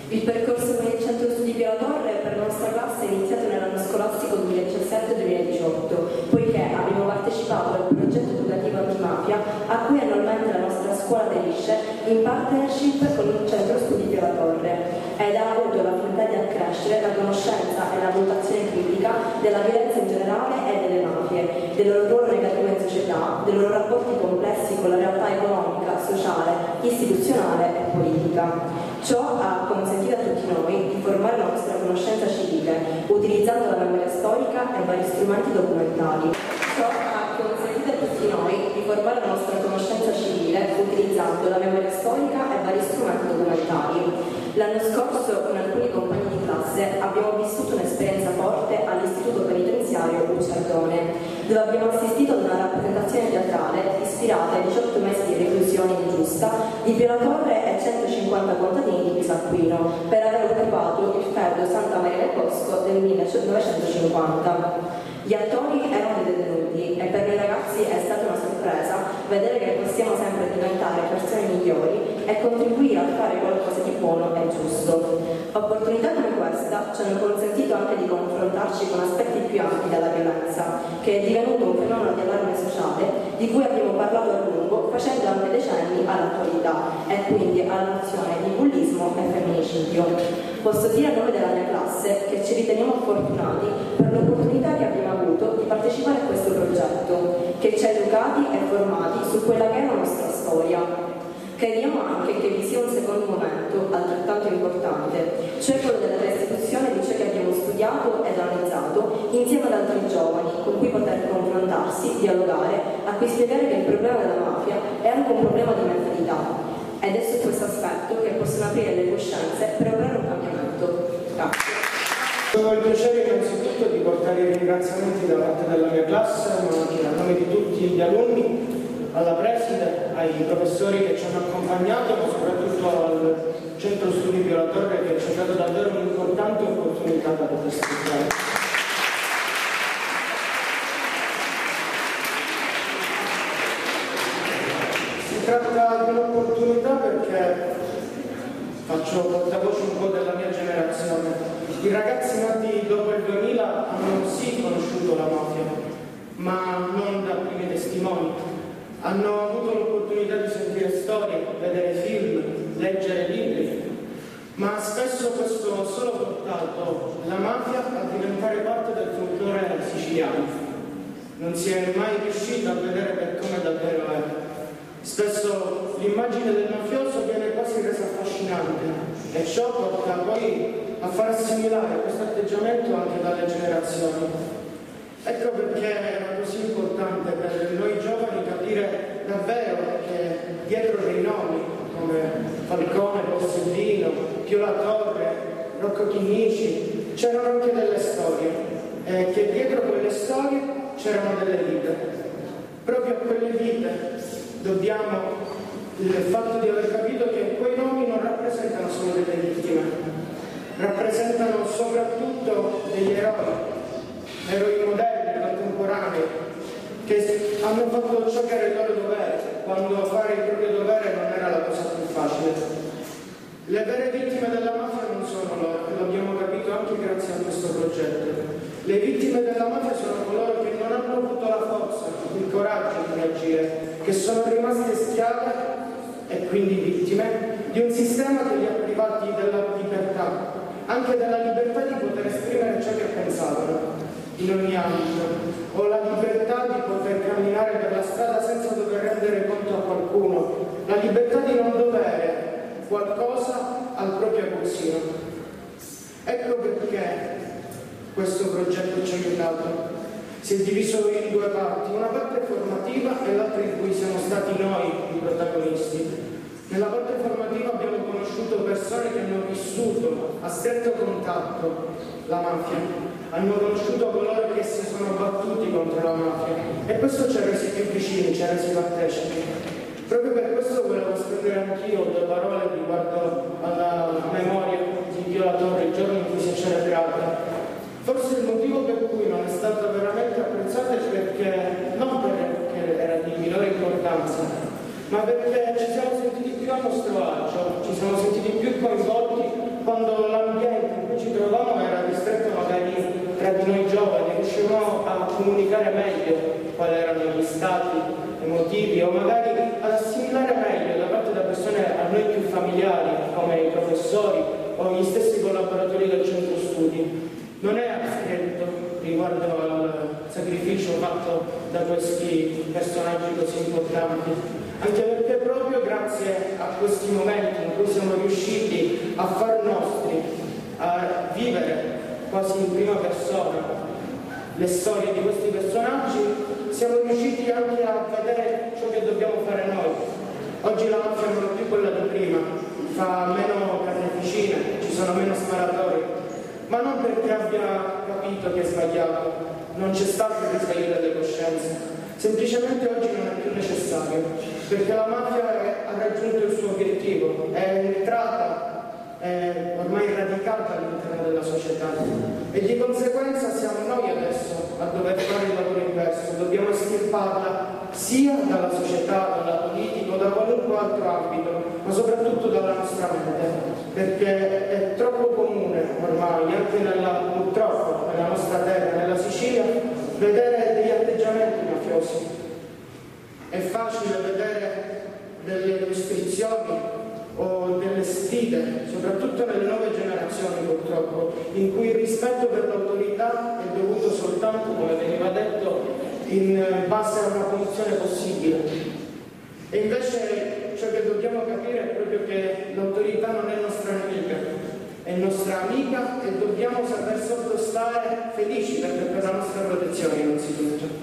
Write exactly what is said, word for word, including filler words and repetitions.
Il percorso con il Centro Studi Pio La Torre per la nostra classe è iniziato nell'anno scolastico duemiladiciassette duemiladiciotto, poiché abbiamo partecipato al progetto educativo antimafia a cui annualmente la nostra scuola aderisce in partnership con il Centro Studi Pio La Torre ed ha avuto la finalità di accrescere la conoscenza e la valutazione critica della violenza in generale e delle mafie, del loro ruolo negativo in società, dei loro rapporti complessi con la realtà economica, sociale, istituzionale e politica. Ciò ha consentito a tutti noi di formare la nostra conoscenza civile, utilizzando la memoria storica e vari strumenti documentali. Ciò ha consentito a tutti noi di formare la nostra conoscenza civile, utilizzando la memoria storica e vari strumenti documentali. L'anno scorso, con alcuni compagni di classe, abbiamo vissuto un'esperienza forte all'Istituto Penitenziario Bucciardone, dove abbiamo assistito ad una rappresentazione teatrale ispirata ai diciotto mesi di reclusione ingiusta di Pio La Torre e centocinquanta contadini di Pisacquino per aver occupato il feudo Santa Maria del Bosco del millenovecentocinquanta. Gli attori erano dei detenuti e per noi ragazzi è stata una sorpresa vedere che possiamo sempre diventare persone migliori e contribuire a fare qualcosa di buono e giusto. Opportunità come questa ci hanno consentito anche di confrontarci con aspetti più ampi della violenza, che è divenuto un fenomeno di allarme sociale di cui abbiamo parlato a lungo, facendo anche decenni all'attualità e quindi alla nozione di bullismo e femminicidio. Posso dire a nome della mia classe che ci riteniamo fortunati per l'opportunità che abbiamo avuto di partecipare a questo progetto, che ci ha educati e formati su quella che è la nostra storia. Crediamo anche che vi sia un secondo momento altrettanto importante, cioè quello della restituzione di ciò che abbiamo studiato ed analizzato insieme ad altri giovani con cui poter confrontarsi, dialogare, a cui spiegare che il problema della mafia è anche un problema di mentalità. Ed è su questo aspetto che possono aprire le coscienze per operare un cambiamento. Grazie. Ho il piacere innanzitutto di portare i ringraziamenti da parte della mia classe, ma anche a nome di tutti gli alunni, alla preside, ai professori che ci hanno accompagnato, ma soprattutto al Centro Studi Pio La Torre che ci ha dato davvero un'importante opportunità da poter studiare. Si tratta di un'opportunità perché faccio portavoce un po' della mia generazione. I ragazzi nati dopo il duemila hanno sì conosciuto la mafia, ma non da primi testimoni. Hanno avuto l'opportunità di sentire storie, vedere film, leggere libri, ma spesso questo ha solo portato la mafia a diventare parte del folklore siciliano. Non si è mai riuscito a vedere per come davvero è. Spesso l'immagine del mafioso viene quasi resa affascinante e ciò porta poi a far assimilare questo atteggiamento anche dalle generazioni. Ecco perché era così importante per noi giovani capire davvero che dietro dei nomi come Falcone, Borsellino, Pio La Torre, Rocco Chinnici c'erano anche delle storie e che dietro quelle storie c'erano delle vite. Proprio a quelle vite dobbiamo il fatto di aver capito che quei nomi non rappresentano solo delle vittime, rappresentano soprattutto degli eroi, eroi moderni, contemporanei, che hanno fatto ciò che era il loro dovere, quando fare il proprio dovere non era la cosa più facile. Le vere vittime della mafia non sono loro, e l'abbiamo capito anche grazie a questo progetto. Le vittime della mafia sono coloro che non hanno avuto la forza, il coraggio di reagire, che sono rimaste schiave e quindi vittime di un sistema che li ha privati della libertà, anche della libertà di poter esprimere ciò che pensavano in ogni ambito, o la libertà di poter camminare per la strada senza dover rendere conto a qualcuno, la libertà di non dovere qualcosa al proprio aguzzino. Ecco perché questo progetto ci ha aiutato. Si è diviso in due parti, una parte formativa e l'altra in cui siamo stati noi i protagonisti. Nella parte formativa abbiamo conosciuto persone che hanno vissuto a stretto contatto la mafia, hanno conosciuto coloro che si sono battuti contro la mafia e questo ci ha resi più vicini, ci ha resi partecipi. Proprio per questo volevo spendere anch'io due parole riguardo alla memoria di Pio La Torre, il giorno in cui si è celebrata. Forse il motivo per cui non è stata veramente apprezzata è perché, non perché era di minore importanza, ma perché ci siamo sentiti più a nostro agio, ci siamo sentiti più coinvolti quando professori o gli stessi collaboratori del centro studi. Non è astraetto riguardo al sacrificio fatto da questi personaggi così importanti, anche perché proprio grazie a questi momenti in cui siamo riusciti a far nostri, a vivere quasi in prima persona le storie di questi personaggi, siamo riusciti anche a vedere ciò che dobbiamo fare noi. Oggi la mafia non è più quella di prima, fa meno carneficine, ci sono meno sparatori, ma non perché abbia capito che è sbagliato, non c'è stato il risveglio delle coscienze, semplicemente oggi non è più necessario, perché la mafia ha raggiunto il suo obiettivo, è entrata, è ormai radicata all'interno della società e di conseguenza siamo noi adesso a dover fare il lavoro inverso, dobbiamo estirparla sia dalla società, dalla politica o da qualunque altro ambito, ma soprattutto dalla nostra mente, perché è troppo comune ormai, anche nella, purtroppo nella nostra terra, nella Sicilia, vedere degli atteggiamenti mafiosi. È facile vedere delle restrizioni o delle sfide, soprattutto nelle nuove generazioni purtroppo, in cui il rispetto per l'autorità è dovuto soltanto, come veniva detto, in base a una condizione possibile. E invece ciò che dobbiamo capire è proprio che l'autorità non è nostra nemica, è nostra amica e dobbiamo saper sottostare felici perché per la nostra protezione innanzitutto.